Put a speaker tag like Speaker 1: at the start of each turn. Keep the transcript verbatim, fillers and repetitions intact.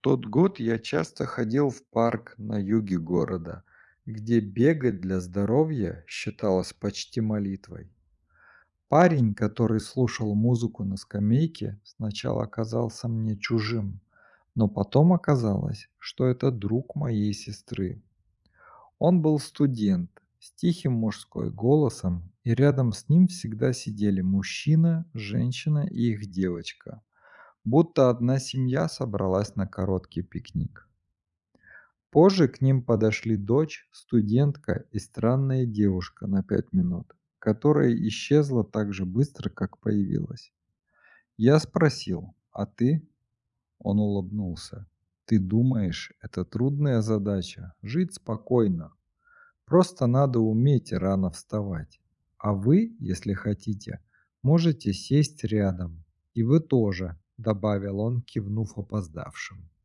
Speaker 1: тот год я часто ходил в парк на юге города, где бегать для здоровья считалось почти молитвой. Парень, который слушал музыку на скамейке, сначала казался мне чужим, но потом оказалось, что это друг моей сестры. Он был студент с тихим мужской голосом, и рядом с ним всегда сидели мужчина, женщина и их девочка, будто одна семья собралась на короткий пикник. Позже к ним подошли дочь, студентка и странная девушка на пять минут, которая исчезла так же быстро, как появилась. Я спросил: «А ты?» Он улыбнулся. «Ты думаешь, это трудная задача — жить спокойно. Просто надо уметь рано вставать. А вы, если хотите, можете сесть рядом. И вы тоже», — добавил он, кивнув опоздавшим.